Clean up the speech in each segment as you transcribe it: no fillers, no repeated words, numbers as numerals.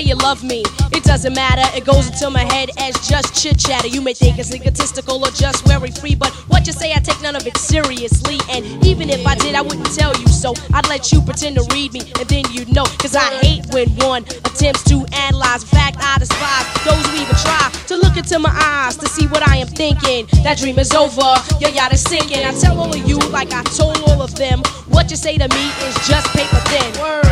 say you love me, it doesn't matter. It goes into my head as just chit chatter. You may think it's egotistical or just very free, but what you say, I take none of it seriously. And even if I did, I wouldn't tell you so. I'd let you pretend to read me, and then you'd know. Cause I hate when one attempts to analyze. In fact, I despise those who even try to look into my eyes to see what I am thinking. That dream is over, your yacht is sinking. I tell all of you like I told all of them. What you say to me is just paper thin. Word.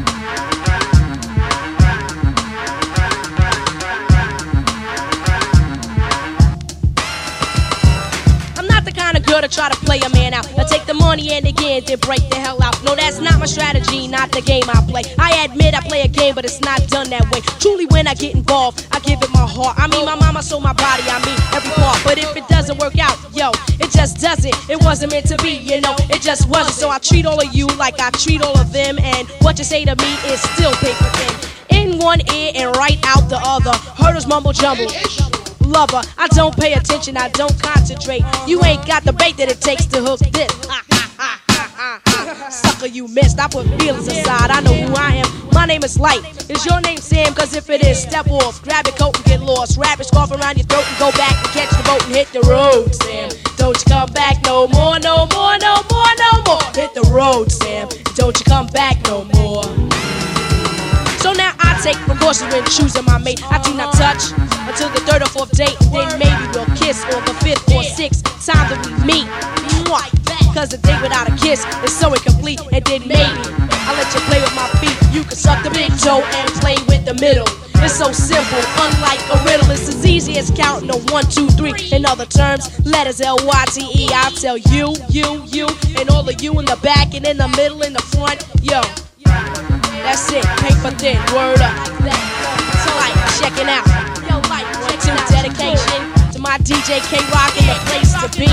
Girl to try to play a man out. I take the money and again then break the hell out. No, that's not my strategy, not the game I play. I admit I play a game, but it's not done that way. Truly, when I get involved, I give it my heart. I mean, my mama sold my body, I mean every part. But if it doesn't work out, yo, it just doesn't. It wasn't meant to be, you know, it just wasn't. So I treat all of you like I treat all of them, and what you say to me is still paper thin. In one ear and right out the other. Herders mumble jumble. Lover, I don't pay attention, I don't concentrate. You ain't got the bait that it takes to hook this. Sucker, you missed. I put feelings aside. I know who I am. My name is Light. Is your name Sam? Cause if it is, step off. Grab your coat and get lost. Wrap your scarf around your throat and go back and catch the boat and hit the road, Sam. Don't you come back no more, no more, no more, no more. Hit the road, Sam. Don't you come back no more. So now I take precautions when choosing my mate. I do not touch until the third or fourth date, and then maybe we'll kiss on the fifth or sixth time that we meet. Mwah. Cause a date without a kiss is so incomplete, and then maybe I'll let you play with my feet. You can suck the big toe and play with the middle. It's so simple, unlike a riddle. It's as easy as counting to 1, 2, 3. In other terms, letters L-Y-T-E. I'll tell you, and all of you in the back and in the middle, in the front. Yo, that's it, paper thin, word up. So like, checking out. One, two, dedication to my DJ K-Rock and the place to be.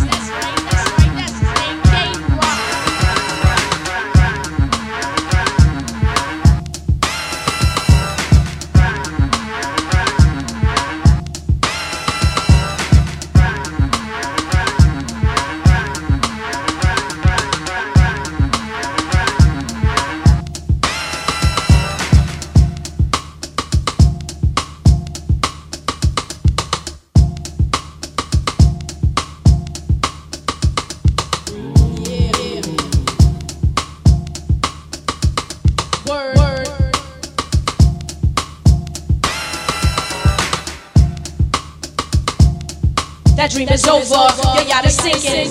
That dream is over, your yacht is sinking.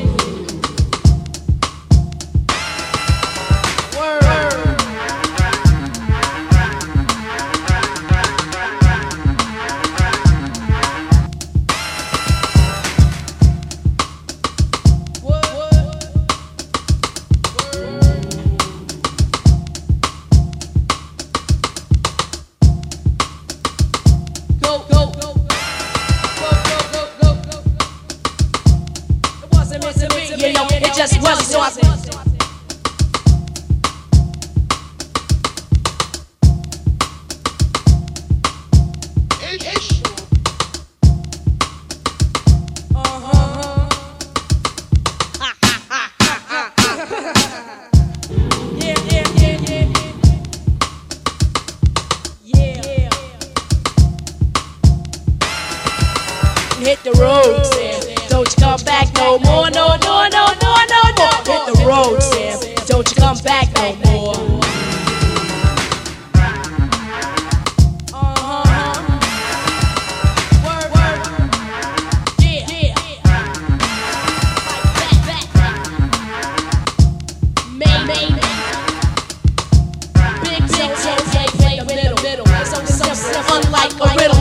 Just wasn't, so I said. Hit the road, Sam. Don't you come back no more, no more, no more, no more. Hit the road, Sam. Don't you come back no more. Big toe, play the middle. It's so simple, unlike a riddle.